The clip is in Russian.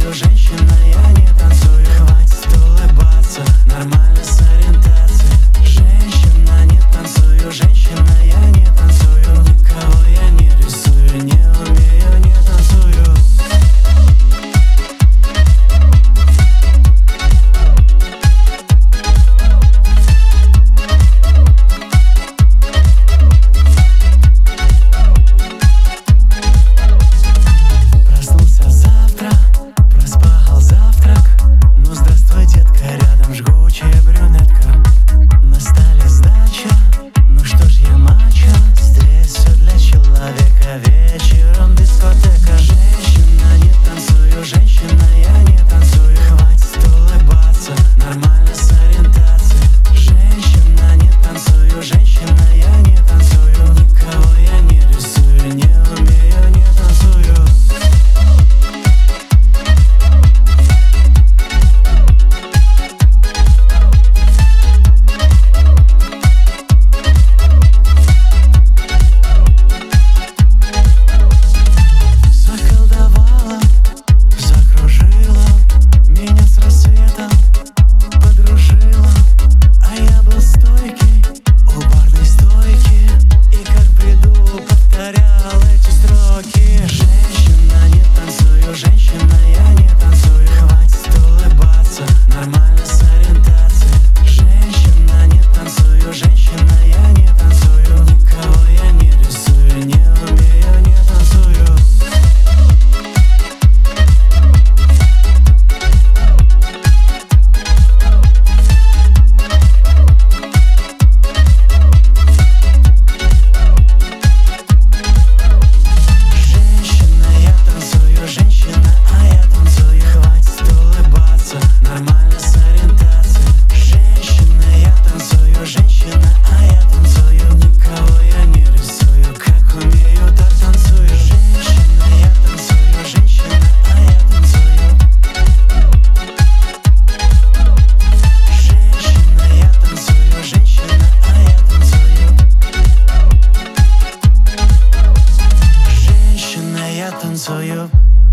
танцую, женщина, я не танцую. Хватит улыбаться, нормально с ориентацией. Женщина, не танцую, женщина, я не танцую. Никого я не рисую, не умею, не танцую. Проснулся завтра, проспал завтрак. Ну здравствуй, детка, рядом жгучая брюнетка. На столе сдача, ну что ж я мачо. Здесь все для человека, вечером дискотека. Женщина, не танцую, женщина, я не танцую. Хватит улыбаться, нормально с ориентацией. Женщина, не танцую, женщина, я не танцую. Никого я не рисую, не умею, не танцую. Заколдовала, закружила, меня с рассветом подружила. А я был стойкий у барной стойки и как в бреду повторял эти строки. Женщина, не танцую, женщина, я не танцую. Хватит улыбаться, нормально с ориентацией. Женщина, не танцую, женщина, я не танцую. Никого я не рисую, не умею, не танцую. Женщина, я танцую, женщина, а я танцую. Хватит улыбаться, нормально с ориентацией. Женщина, я танцую, женщина, а я танцую. Никого я не рисую, как умею, так танцую. Женщина, я танцую, женщина, а я танцую. Женщина, я танцую, женщина, а я танцую. Женщина, я танцую.